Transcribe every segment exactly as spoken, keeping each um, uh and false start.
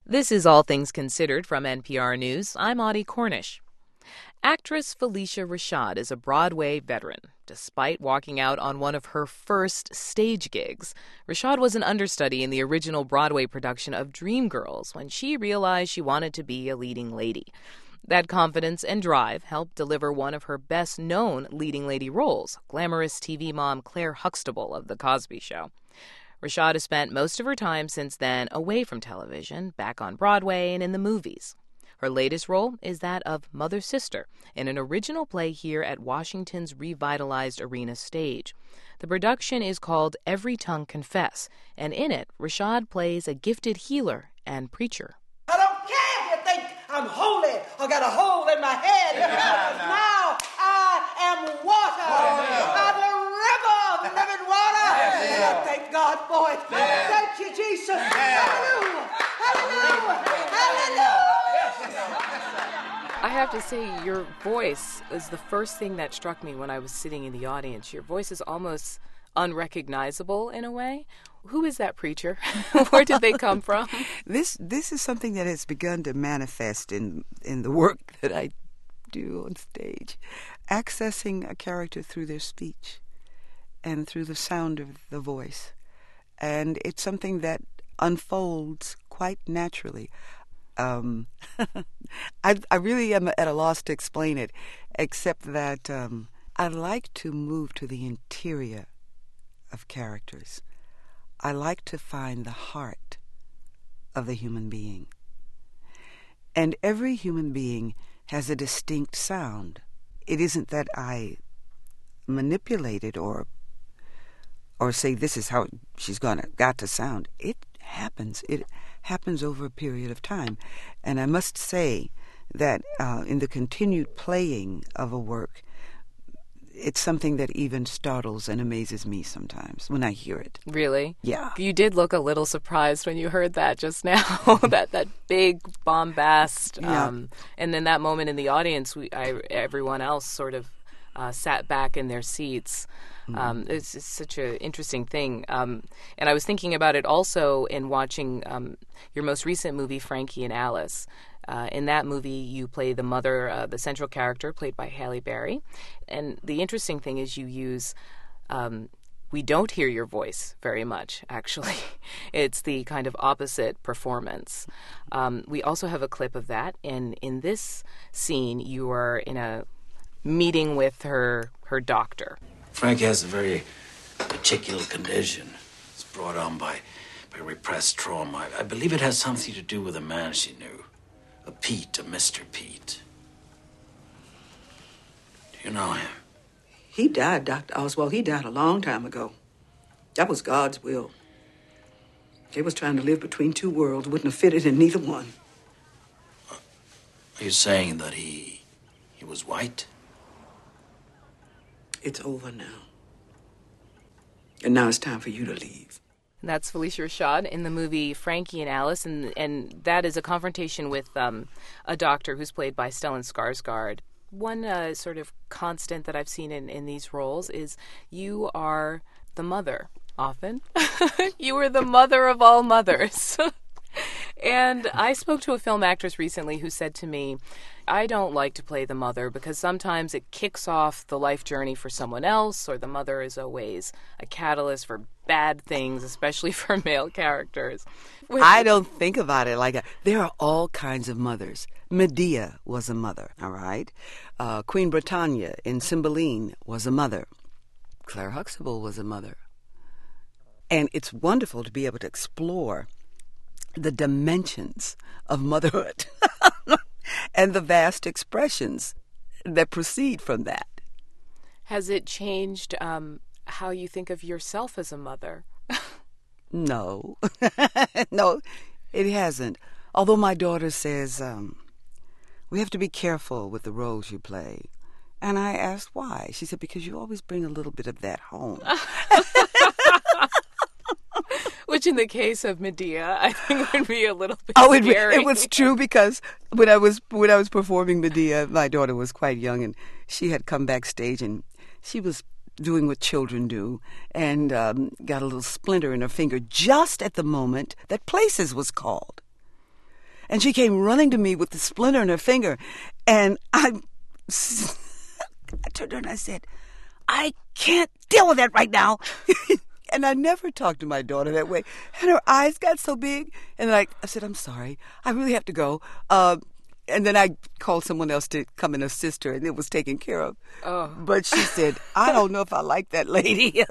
This is All Things Considered from N P R News. I'm Audie Cornish. Actress Phylicia Rashad is a Broadway veteran. Despite walking out on one of her first stage gigs, Rashad was an understudy in the original Broadway production of Dreamgirls when she realized she wanted to be a leading lady. That confidence and drive helped deliver one of her best-known leading lady roles, glamorous T V mom Claire Huxtable of The Cosby Show. Rashad has spent most of her time since then away from television, back on Broadway and in the movies. Her latest role is that of Mother Sister in an original play here at Washington's revitalized Arena Stage. The production is called Every Tongue Confess, and in it, Rashad plays a gifted healer and preacher. I don't care if you think I'm holy or got a hole in my head. Now I am water. I'm a river of living water. I thank God for it. Thank you, Jesus. Hallelujah. Hallelujah. Hallelujah. I have to say, your voice is the first thing that struck me when I was sitting in the audience. Your voice is almost unrecognizable in a way. Who is that preacher? Where did they come from? This this is something that has begun to manifest in, in the work that I do on stage. Accessing a character through their speech and through the sound of the voice. And it's something that unfolds quite naturally. Um, I, I really am at a loss to explain it, except that um, I like to move to the interior of characters. I like to find the heart of the human being. And every human being has a distinct sound. It isn't that I manipulate it or or say this is how she's gonna got to sound. It happens. It happens over a period of time. And I must say that uh, in the continued playing of a work, it's something that even startles and amazes me sometimes when I hear it. Really? Yeah. You did look a little surprised when you heard that just now, that that big bombast. Yeah. Um, and then that moment in the audience, we, I, everyone else sort of uh, sat back in their seats. Um, it's, it's such an interesting thing. Um, and I was thinking about it also in watching um, your most recent movie, Frankie and Alice. Uh, in that movie, you play the mother, uh, the central character, played by Halle Berry. And the interesting thing is you use, um, we don't hear your voice very much, actually. It's the kind of opposite performance. Um, we also have a clip of that. And in this scene, you are in a meeting with her, her doctor. Frankie has a very particular condition. It's brought on by, by repressed trauma. I, I believe it has something to do with a man she knew. A Pete, a Mister Pete. Do you know him? He died, Doctor Oswald. He died a long time ago. That was God's will. He was trying to live between two worlds, wouldn't have fitted in neither one. Are you saying that he he was white? It's over now. And now it's time for you to leave. And that's Phylicia Rashad in the movie Frankie and Alice, and and that is a confrontation with um, a doctor who's played by Stellan Skarsgård. One uh, sort of constant that I've seen in, in these roles is you are the mother, often. You are the mother of all mothers. And I spoke to a film actress recently who said to me, I don't like to play the mother because sometimes it kicks off the life journey for someone else, or the mother is always a catalyst for bad things, especially for male characters. I don't think about it like that. There are all kinds of mothers. Medea was a mother, all right? Uh, Queen Britannia in Cymbeline was a mother. Claire Huxtable was a mother. And it's wonderful to be able to explore the dimensions of motherhood and the vast expressions that proceed from that. Has it changed um, how you think of yourself as a mother? No. No, it hasn't. Although my daughter says, um, we have to be careful with the roles you play. And I asked why. She said, because you always bring a little bit of that home. Which in the case of Medea, I think would be a little bit oh, it, scary. it was true because when I was when I was performing Medea, my daughter was quite young, and she had come backstage, and she was doing what children do, and um, got a little splinter in her finger just at the moment that Places was called. And she came running to me with the splinter in her finger. And I, I turned to her and I said, I can't deal with that right now. And I never talked to my daughter that way. And her eyes got so big. And like I said, I'm sorry. I really have to go. Uh, and then I called someone else to come and assist her, and it was taken care of. Oh. But she said, I don't know if I like that lady.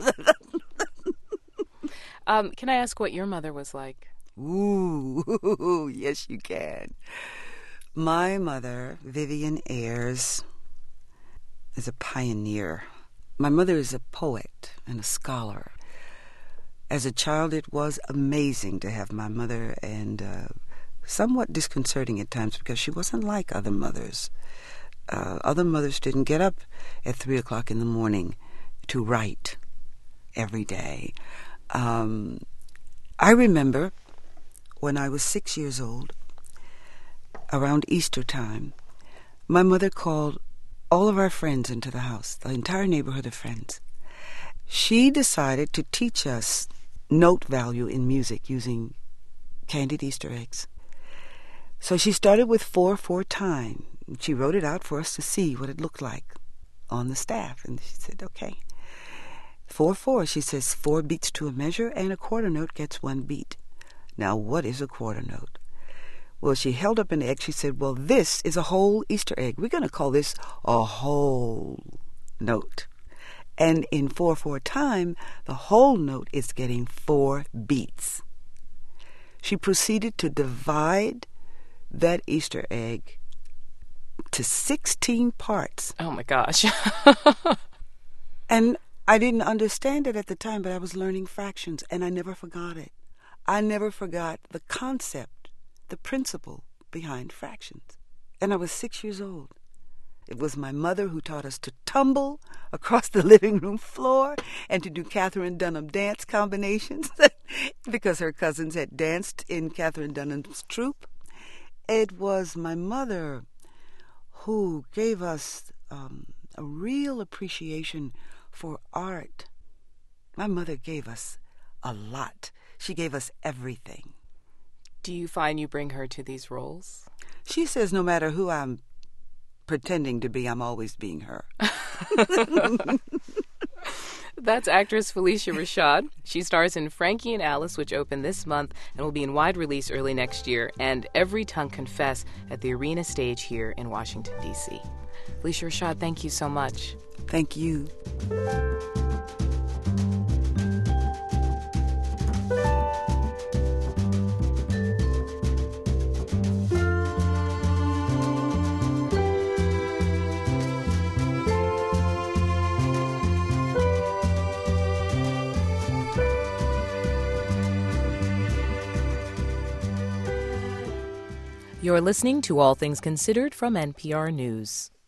um, can I ask what your mother was like? Ooh, yes, you can. My mother, Vivian Ayers, is a pioneer. My mother is a poet and a scholar. As a child, it was amazing to have my mother, and uh, somewhat disconcerting at times because she wasn't like other mothers. Uh, other mothers didn't get up at three o'clock in the morning to write every day. Um, I remember when I was six years old, around Easter time, my mother called all of our friends into the house, the entire neighborhood of friends. She decided to teach us note value in music using candied Easter eggs. So she started with four four time. She wrote it out for us to see what it looked like on the staff. And she said, okay. Four four, she says, four beats to a measure, and a quarter note gets one beat. Now, what is a quarter note? Well, she held up an egg. She said, well, this is a whole Easter egg. We're going to call this a whole note. And in four four time, the whole note is getting four beats. She proceeded to divide that Easter egg to sixteen parts. Oh, my gosh. And I didn't understand it at the time, but I was learning fractions, and I never forgot it. I never forgot the concept, the principle behind fractions. And I was six years old. It was my mother who taught us to tumble across the living room floor and to do Katherine Dunham dance combinations because her cousins had danced in Katherine Dunham's troupe. It was my mother who gave us um, a real appreciation for art. My mother gave us a lot. She gave us everything. Do you find you bring her to these roles? She says no matter who I'm pretending to be, I'm always being her. That's actress Phylicia Rashad. She stars in Frankie and Alice, which opened this month and will be in wide release early next year, and Every Tongue Confess at the Arena Stage here in Washington, D C Phylicia Rashad, thank you so much. Thank you. You're listening to All Things Considered from N P R News.